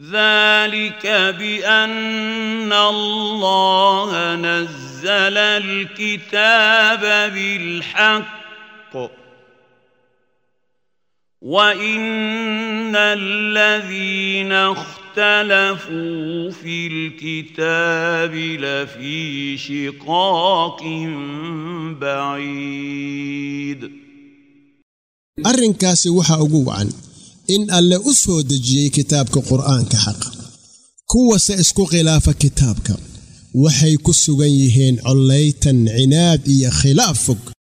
ذلك بأن الله نزل الكتاب بالحق وإن الذين اختلفوا في الكتاب لفي شقاق بعيد. أرنكاسي وحا أقوعا إن ألا أسو دجي كتابك قرآنك حق كوة سيسكو غلاف كتابك وحي كسو غيهين عليتا عناد إيا خلافك